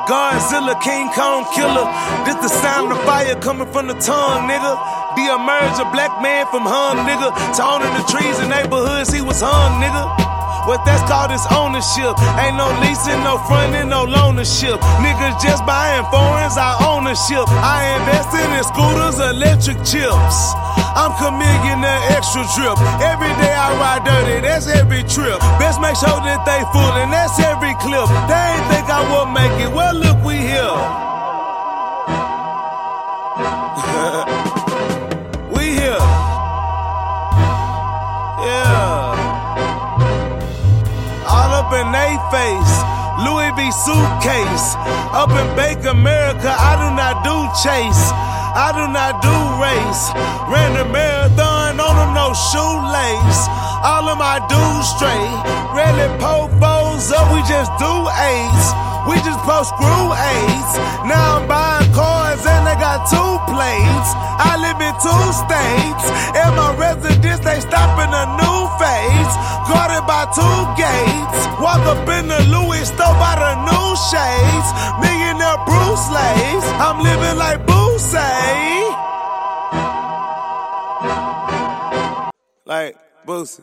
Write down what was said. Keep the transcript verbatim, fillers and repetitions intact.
Godzilla, King Kong killer. This the sound of fire coming from the tongue, nigga. The emerge a black man from hung, nigga. To owning the trees in neighborhoods, he was hung, nigga. What that's called is ownership. Ain't no leasing, no fronting, no loanership. Niggas just buying foreigns, I ownership. I invested in scooters, electric chips. I'm chameleon, extra drip. Every day I ride dirty, that's every trip. Best make sure that they full, and that's every clip. They ain't think I would make it, well look, we here. We here. Yeah. All up in they face, Louis V suitcase. Up in Bake America, I do not do chase. I do not do race. Ran the marathon on them, no shoelace. All of my dudes straight. Rarely po foes up, we just do eights. We just post screw eights. Now I'm buying cars and they got two plates. I live in two states. And my residence, they stop in a new phase. Guarded by two gates. Walk up in the Louis store by the new shades. Millionaire Bruce Lays. I'm living like Boosie. Like Boosie.